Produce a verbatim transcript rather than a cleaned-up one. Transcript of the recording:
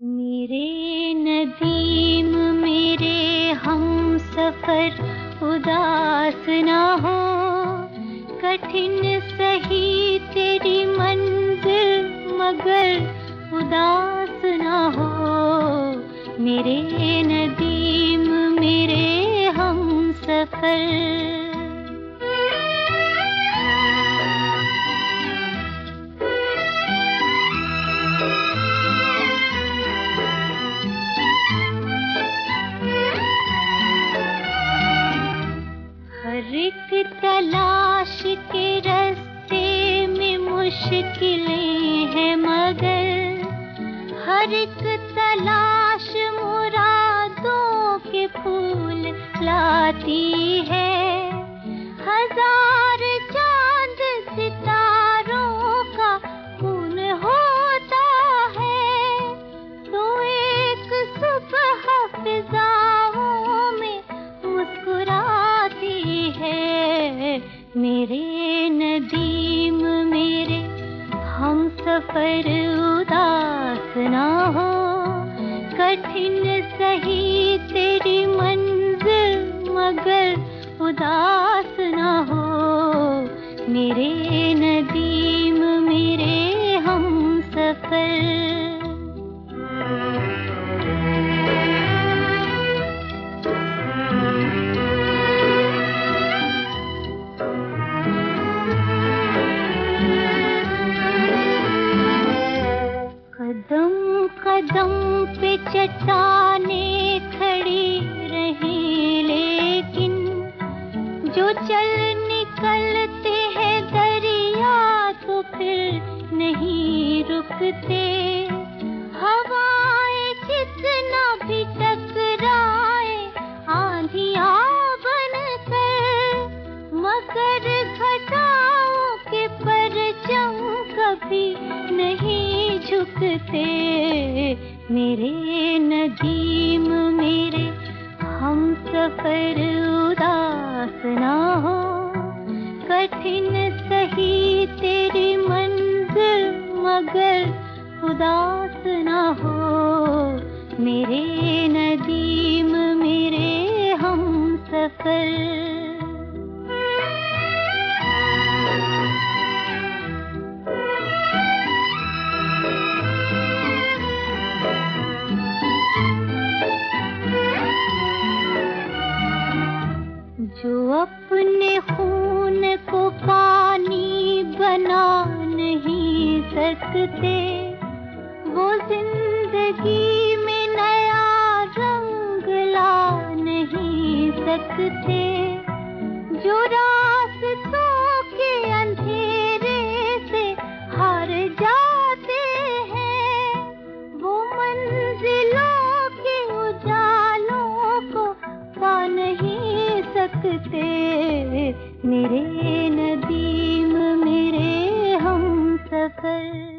मेरे नदीम मेरे हम सफर उदास ना हो, कठिन सही तेरी मंजिल मगर उदास ना हो। मेरे नदीम मेरे हम सफर। हर एक तलाश के रास्ते में मुश्किलें हैं, मगर हर एक तलाश मुरादों के फूल लाती है। हजार चांद सितारों का खून होता है, तो एक सुबह फिजाओं में मुस्कुराती है। मेरे नदीम मेरे हम सफर उदास ना हो, कठिन सही तेरी मंजिल मगर उदास ना हो। मेरे नदीम मेरे हम सफर। कदम कदम पे चट्टानें खड़ी रही, लेकिन जो चल निकलते हैं दरिया तो फिर नहीं रुकते। हवाएं कितना भी टकराए आंधियां बनकर, मगर घटाओं के परचम कभी नहीं झुकते। मेरे नदीम मेरे हम सफर उदास ना हो, कठिन सही तेरी मंजिल मगर उदास ना हो। मेरे नदीम मेरे हम सफर। जो अपने खून को पानी बना नहीं सकते, वो जिंदगी में नया रंग ला नहीं सकते। जो रास्तों के अंधेरे से हार जाते हैं, वो मंजिलों के उजालों को पा नहीं सकते। मेरे नदीम मेरे हम सफर।